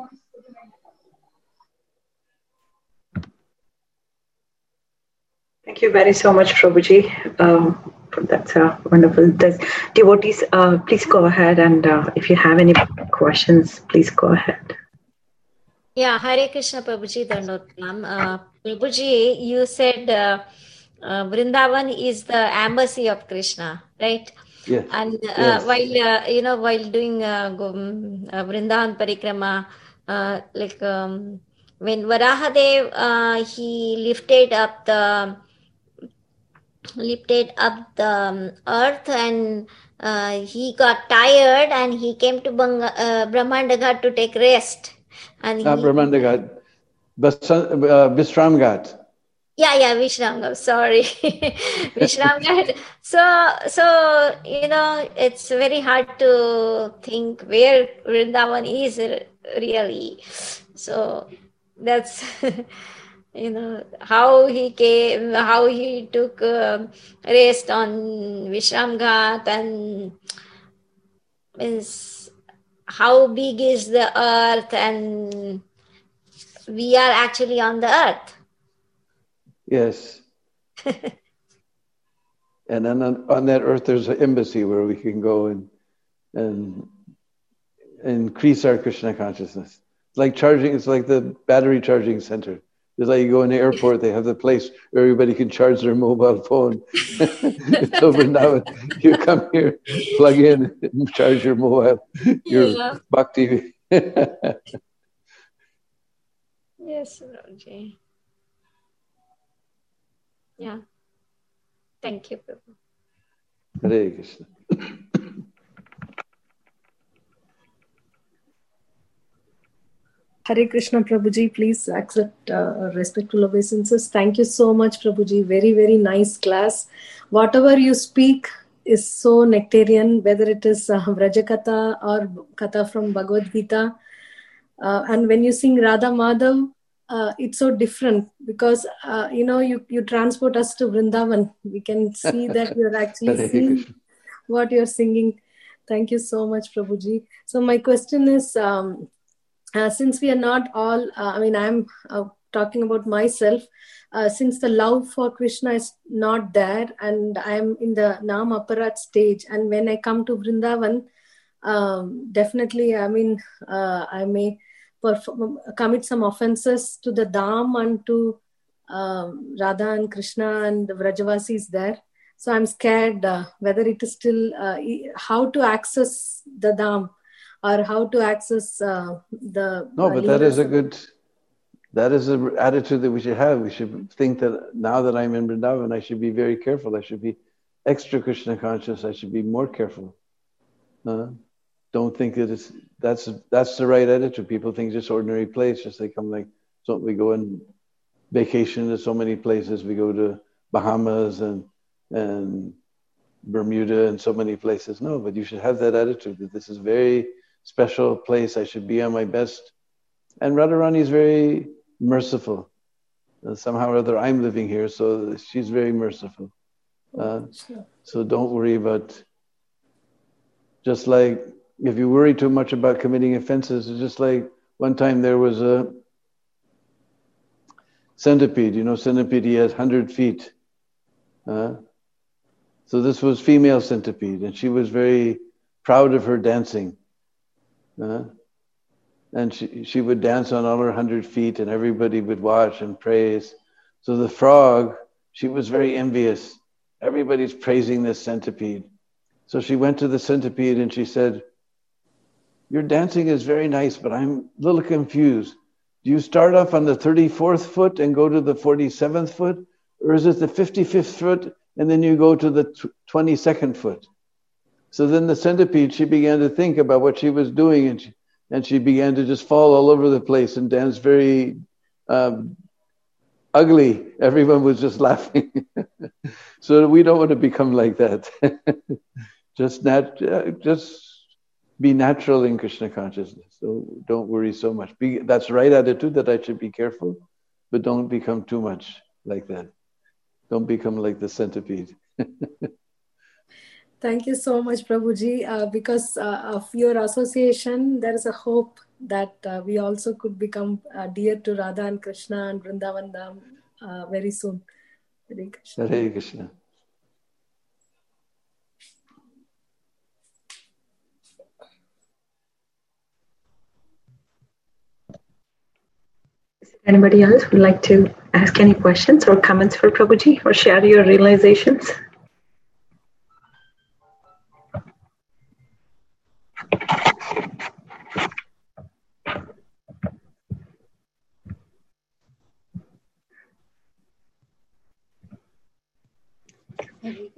Thank you very so much, Prabhuji. That's wonderful. Devotees, please go ahead, and if you have any questions, please go ahead. Yeah, Hare Krishna, Prabhuji, Dandotlam. Prabhuji, you said Vrindavan is the embassy of Krishna, right? Yes. And while doing Vrindavan Parikrama, when Varahadev he lifted up the earth, and he got tired and he came to Brahmanda Ghat to take rest. And Not Brahmanda Ghat, Vishram Ghat. Yeah, Vishram Ghat. Sorry, Vishram Ghat. So it's very hard to think where Vrindavan is really. So that's how he came, how he took rest on Vishram Ghat, and means how big is the earth, and we are actually on the earth. Yes. And then on that earth, there's an embassy where we can go and increase our Krishna consciousness. It's like charging. It's like the battery charging center. It's like you go in the airport, they have the place where everybody can charge their mobile phone. It's over now. You come here, plug in, and charge your mobile, your Bhakti. Yes, Roji. Yeah. Thank you, Prabhu. Hare Krishna. Hare Krishna, Prabhuji. Please accept respectful obeisances. Thank you so much, Prabhuji. Very, very nice class. Whatever you speak is so nectarian, whether it is Vraja Katha or Katha from Bhagavad Gita. And when you sing Radha Madhav, it's so different because, you transport us to Vrindavan. We can see that you're actually seeing what you're singing. Thank you so much, Prabhuji. So my question is, since we are not all, I'm talking about myself, since the love for Krishna is not there and I'm in the Nam Aparat stage, and when I come to Vrindavan, definitely, I may commit some offenses to the Dham and to Radha and Krishna and the Vrajavasis there. So I'm scared whether it is still, how to access the Dham, or how to access the... No, but that is an attitude that we should have. We should think that now that I'm in Vrindavan, I should be very careful. I should be extra Krishna conscious. I should be more careful. Don't think that that's the right attitude. People think just ordinary place, just they come like, so we go on vacation to so many places. We go to Bahamas and Bermuda and so many places. No, but you should have that attitude that this is very special place. I should be on my best. And Radharani is very merciful. Somehow or other, I'm living here, so she's very merciful. So don't worry about, just like if you worry too much about committing offenses, it's just like one time there was a centipede. Centipede, he has 100 feet. So this was female centipede, and she was very proud of her dancing. And she would dance on all her 100 feet and everybody would watch and praise. So the frog, she was very envious. Everybody's praising this centipede. So she went to the centipede and she said, "Your dancing is very nice, but I'm a little confused. Do you start off on the 34th foot and go to the 47th foot? Or is it the 55th foot and then you go to the 22nd foot?" So then the centipede, she began to think about what she was doing, and she began to just fall all over the place and dance very ugly. Everyone was just laughing. So we don't want to become like that. Just be natural in Krishna consciousness. So don't worry so much. That's the right attitude, that I should be careful, but don't become too much like that. Don't become like the centipede. Thank you so much, Prabhuji. Because of your association, there is a hope that we also could become dear to Radha and Krishna and Vrindavan Dham very soon. Hare Krishna. Hare Krishna. Anybody else would like to ask any questions or comments for Prabhuji or share your realizations?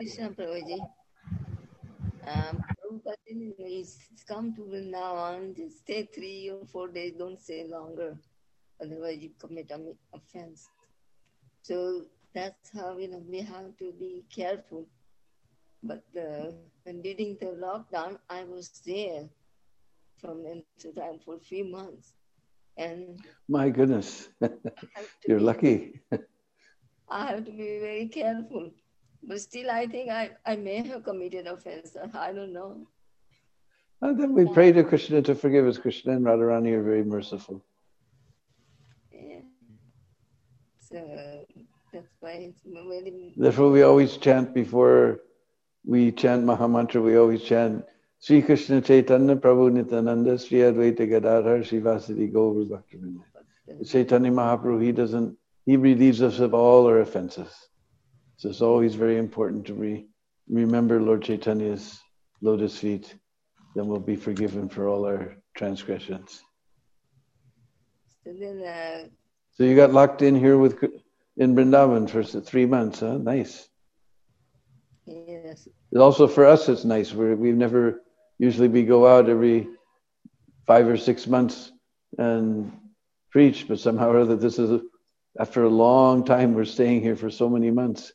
Krishna Prabhuji. Prabhupada is come to Vrindavan, just stay 3 or 4 days, don't stay longer. Otherwise you commit an offense. So that's how we have to be careful. But when during the lockdown, I was there from into time for 3 months. And my goodness, you're lucky. I have to be very careful. But still, I think I may have committed offense. I don't know. And then we pray to Krishna to forgive us. Krishna and Radharani are very merciful. Yeah. So that's why it's very... Therefore, we always chant before we chant Mahamantra, we always chant Sri Krishna Chaitanya Prabhu Nityananda Sri Advaita Gadadhar Srivasadi Gaur Bhaktivinoda. Chaitanya Mahaprabhu, he relieves us of all our offenses. So it's always very important to remember Lord Chaitanya's lotus feet. Then we'll be forgiven for all our transgressions. So you got locked in here in Vrindavan for 3 months, huh? Nice. Yes. Also for us, it's nice. We go out every 5 or 6 months and preach, but somehow or other, after a long time, we're staying here for so many months.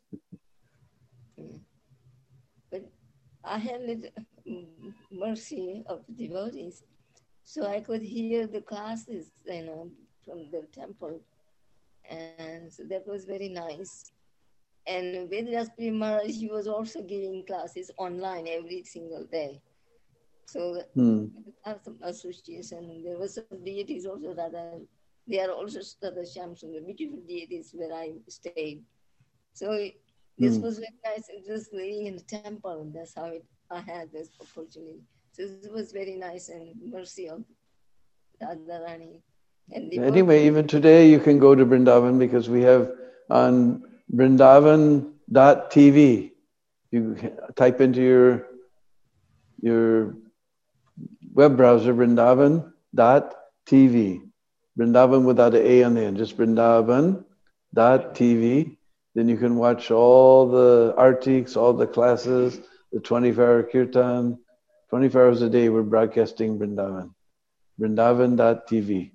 But I had mercy of the devotees, so I could hear the classes, from the temple, and so that was very nice. And Vedas Pri Maharaj, he was also giving classes online every single day. So we have some association. There were some deities also they are also Radha Shyamsundar, beautiful deities where I stayed. So this was very nice. It was living in a temple. That's how I had this opportunity. So it was very nice and mercy of Radharani. Anyway, even today you can go to Vrindavan because we have on Vrindavan.tv. You type into your web browser Vrindavan.tv. Vrindavan without an A on the end, just Vrindavan.tv. Then you can watch all the artiks, all the classes, the 24-hour kirtan. 24 hours a day we're broadcasting Vrindavan. Vrindavan.tv.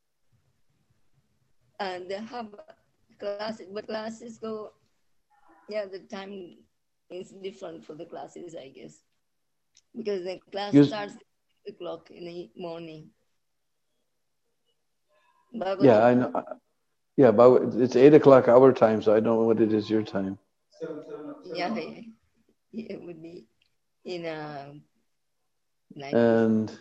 And they have classes, but classes go, the time is different for the classes, I guess. Because the class starts at 8 o'clock in the morning. Yeah, I know. Yeah, but it's 8 o'clock our time, so I don't know what it is your time. Yeah, it would be in night. And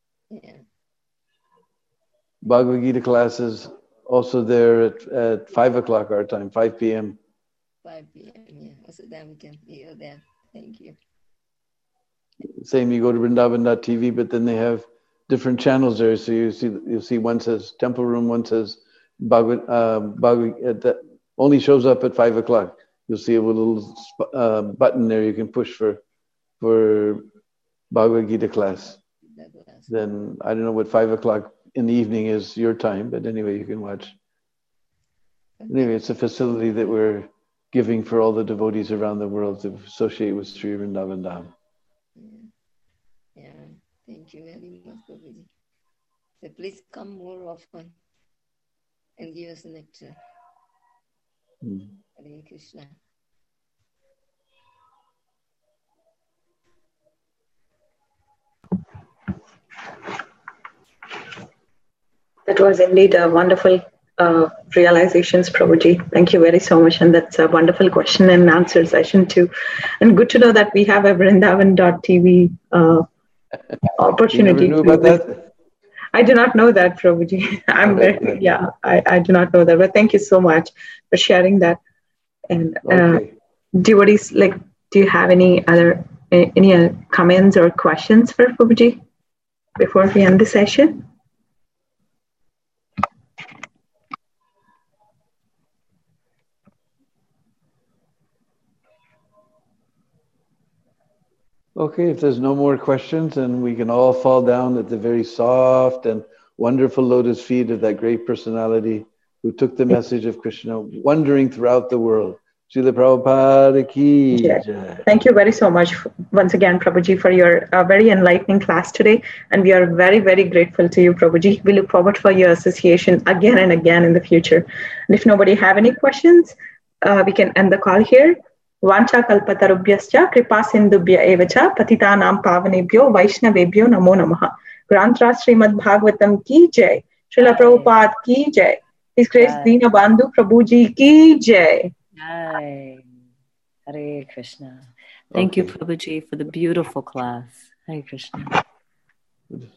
Bhagavad Gita classes also there at 5 o'clock our time, 5 p.m. 5 p.m. Yeah, so then we can hear that. Thank you. Same, you go to Vrindavan.tv, but then they have different channels there. So you'll see one says Temple Room, one says Bhagavad that only shows up at 5 o'clock. You'll see a little button there you can push for Bhagavad Gita class. Then I don't know what 5 o'clock in the evening is your time, but anyway, you can watch. Anyway, it's a facility that we're giving for all the devotees around the world to associate with Sri Vrindavan Dham. Yeah, thank you very much, Prabhuji. So please come more often and give us a lecture. Hare Krishna. That was indeed a wonderful realizations, Prabhuji. Thank you very so much. And that's a wonderful question and answer session too. And good to know that we have a Vrindavan.tv opportunity. You never knew about that? I do not know that, Prabhuji. I do not know that. But thank you so much for sharing that. And devotees, do you have any other comments or questions for Prabhuji before we end the session? Okay, if there's no more questions, then we can all fall down at the very soft and wonderful lotus feet of that great personality who took the message of Krishna, wandering throughout the world, Srila Prabhupada ki Jai. jai. Thank you very so much once again, Prabhuji, for your very enlightening class today. And we are very, very grateful to you, Prabhuji. We look forward for your association again and again in the future. And if nobody have any questions, we can end the call here. Vancha kalpatarubhyascha kripa sindubhya evacha patitanam pavanebhyo vaishnavebhyo namo namaha. Grantra Srimad Bhagavatam ki jai. Srila Prabhupada ki jai. His Grace Dina Bandhu Prabhuji ki jai. Hi. Hare Krishna. Thank you, Prabhuji, for the beautiful class. Hare Krishna.